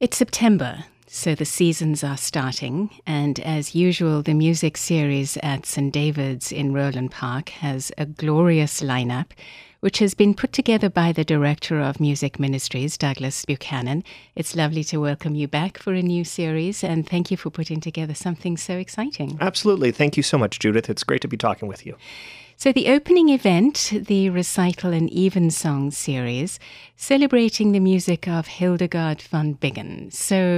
It's September, so the seasons are starting, and as usual, the music series at St. David's in Roland Park has a glorious lineup, which has been put together by the Director of Music Ministries, Douglas Buchanan. It's lovely to welcome you back for a new series, and thank you for putting together something so exciting. Absolutely. Thank you so much, Judith. It's great to be talking with you. So the opening event, the Recital and Evensong series, celebrating the music of Hildegard von Bingen. So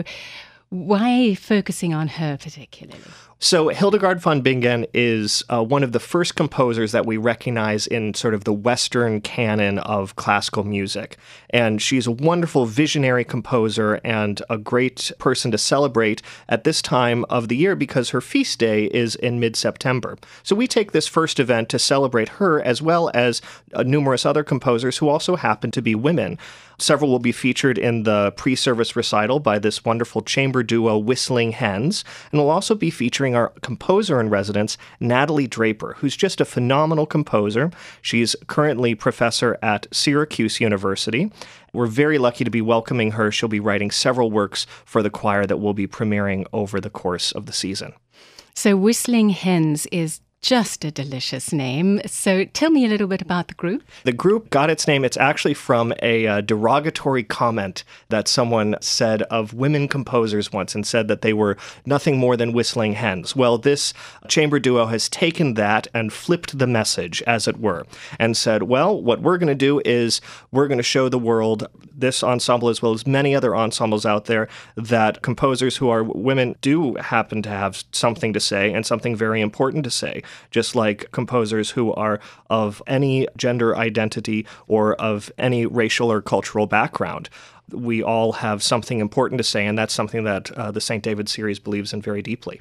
why focusing on her particularly? So Hildegard von Bingen is one of the first composers that we recognize in sort of the Western canon of classical music. And she's a wonderful visionary composer and a great person to celebrate at this time of the year because her feast day is in mid-September. So we take this first event to celebrate her as well as numerous other composers who also happen to be women. Several will be featured in the pre-service recital by this wonderful chamber duo, Whistling Hens, and will also be featuring our composer in residence, Natalie Draper, who's just a phenomenal composer. She's currently professor at Syracuse University. We're very lucky to be welcoming her. She'll be writing several works for the choir that will be premiering over the course of the season. So Whistling Hens is just a delicious name. So tell me a little bit about the group. The group got its name. It's actually from a derogatory comment that someone said of women composers once and said that they were nothing more than whistling hens. Well, this chamber duo has taken that and flipped the message, as it were, and said, well, what we're going to do is we're going to show the world, this ensemble as well as many other ensembles out there, that composers who are women do happen to have something to say and something very important to say. Just like composers who are of any gender identity or of any racial or cultural background. We all have something important to say, and that's something that the St. David series believes in very deeply.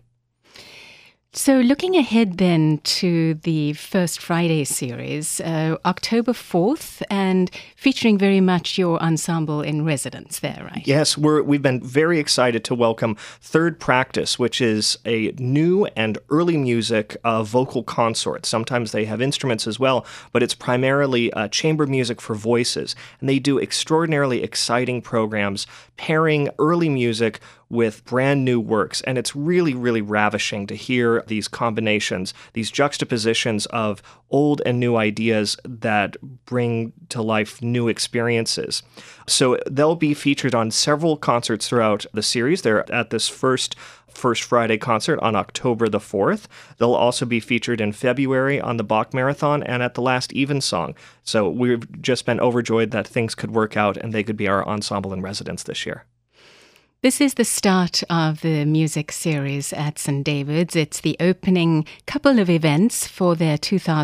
So looking ahead then to the First Friday series, October 4th, and featuring very much your ensemble in residence there, right? Yes, we've been very excited to welcome Third Practice, which is a new and early music vocal consort. Sometimes they have instruments as well, but it's primarily chamber music for voices. And they do extraordinarily exciting programs pairing early music with brand new works. And it's really, really ravishing to hear these combinations, these juxtapositions of old and new ideas that bring to life new experiences. So they'll be featured on several concerts throughout the series. They're at this First Friday concert on October the 4th. They'll also be featured in February on the Bach Marathon and at the last Evensong. So we've just been overjoyed that things could work out and they could be our ensemble in residence this year. This is the start of the music series at St. David's. It's the opening couple of events for their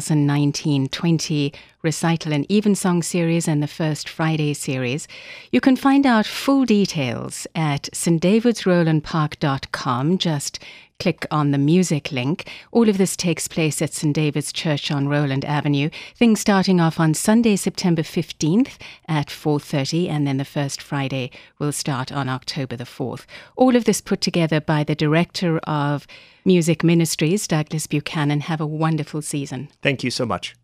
2019-20 Recital and Evensong series and the First Friday series. You can find out full details at stdavidsrolandpark.com. Just click on the music link. All of this takes place at St. David's Church on Roland Avenue. Things starting off on Sunday, September 15th at 4:30, and then the First Friday will start on October the 4th. All of this put together by the Director of Music Ministries, Douglas Buchanan. Have a wonderful season. Thank you so much.